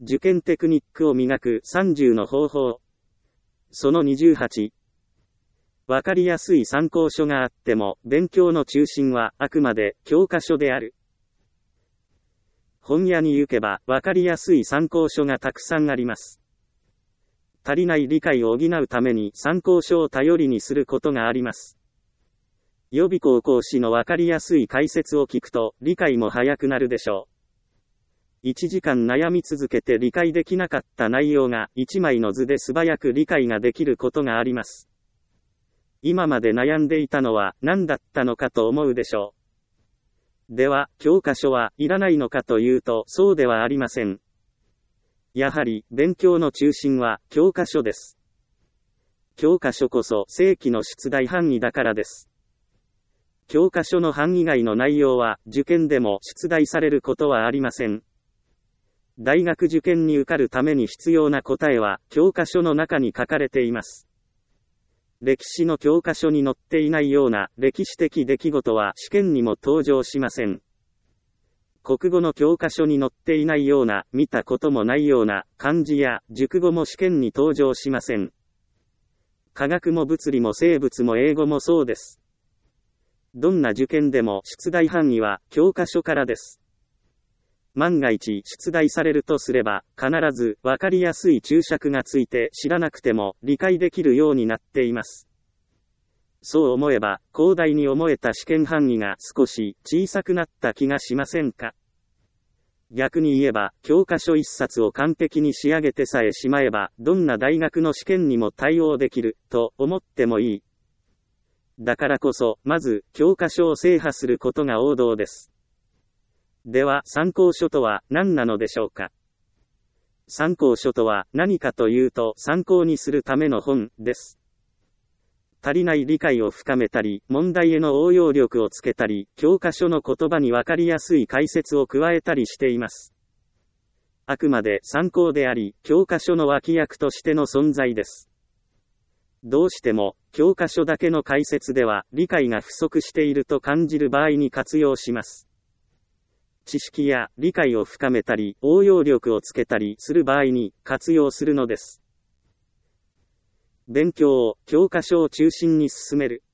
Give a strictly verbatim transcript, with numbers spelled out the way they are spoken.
受験テクニックを磨くさんじゅうの方法。そのにじゅうはち。わかりやすい参考書があっても、勉強の中心はあくまで教科書である。本屋に行けば、わかりやすい参考書がたくさんあります。足りない理解を補うために参考書を頼りにすることがあります。予備校講師のわかりやすい解説を聞くと、理解も早くなるでしょう。いちじかん悩み続けて理解できなかった内容が、いちまいの図で素早く理解ができることがあります。今まで悩んでいたのは何だったのかと思うでしょう。では、教科書はいらないのかというと、そうではありません。やはり、勉強の中心は教科書です。教科書こそ正規の出題範囲だからです。教科書の範囲外の内容は、受験でも出題されることはありません。大学受験に受かるために必要な答えは、教科書の中に書かれています。歴史の教科書に載っていないような歴史的出来事は試験にも登場しません。国語の教科書に載っていないような、見たこともないような漢字や熟語も試験に登場しません。科学も物理も生物も英語もそうです。どんな受験でも出題範囲は教科書からです。万が一出題されるとすれば、必ずわかりやすい注釈がついて知らなくても理解できるようになっています。そう思えば、広大に思えた試験範囲が少し小さくなった気がしませんか？逆に言えば、教科書一冊を完璧に仕上げてさえしまえば、どんな大学の試験にも対応できる、と思ってもいい。だからこそ、まず、教科書を制覇することが王道です。では、参考書とは何なのでしょうか？参考書とは何かというと、参考にするための本です。足りない理解を深めたり、問題への応用力をつけたり、教科書の言葉にわかりやすい解説を加えたりしています。あくまで参考であり、教科書の脇役としての存在です。どうしても、教科書だけの解説では、理解が不足していると感じる場合に活用します。知識や理解を深めたり、応用力をつけたりする場合に活用するのです。勉強を教科書を中心に進める。